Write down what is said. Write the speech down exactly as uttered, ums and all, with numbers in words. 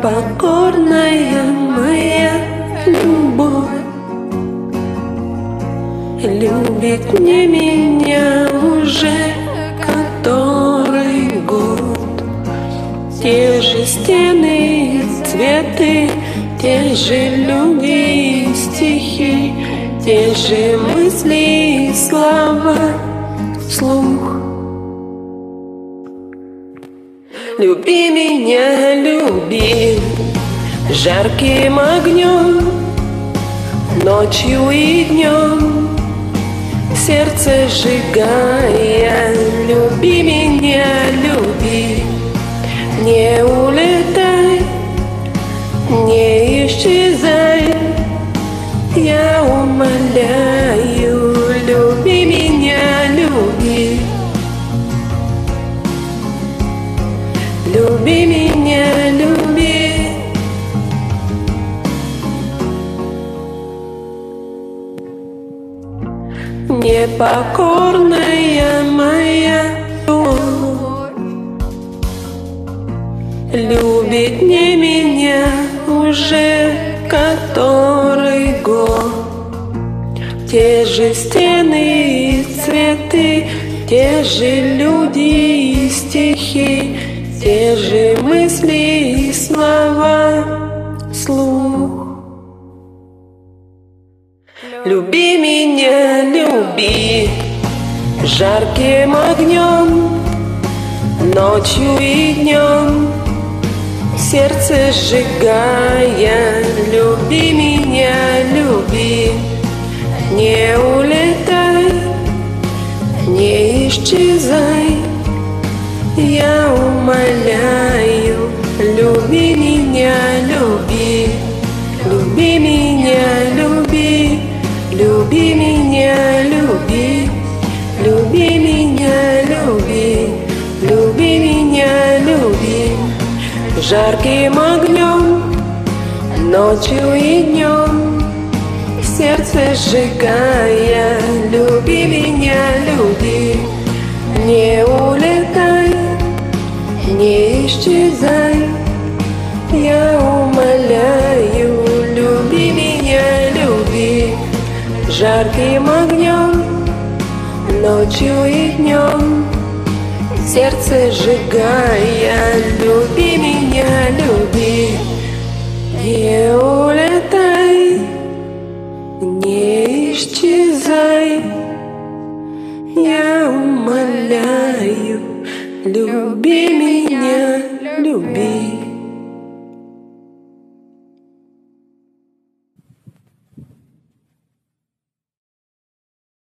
Непокорная моя любовь любит не меня уже который год. Те же стены, цветы, те же люди, стихи, те же мысли, слова, слух. Люби меня, люби жарким огнем, ночью и днем, сердце сжигая. Люби меня, люби, не улетай, не исчезай, я умоляю. Люби меня, люби, люби меня, люби. Непокорная моя любовь любит не меня уже который год. Те же стены и цветы, те же люди и стихи, те же мысли и слова, слух. Люби меня, люби жарким огнем, ночью и днем, сердце сжигая. Люби меня, люби, не улетай, не исчезай, я умоляю. Люби меня, люби, люби меня, люби, люби меня, люби, люби меня, люби, люби меня, люби. Жарким огнем, ночью и днем, сердце сжигая. Люби меня, люби, не улетай, не исчезай, я умоляю. Люби меня, люби жарким огнем, ночью и днем, сердце сжигая.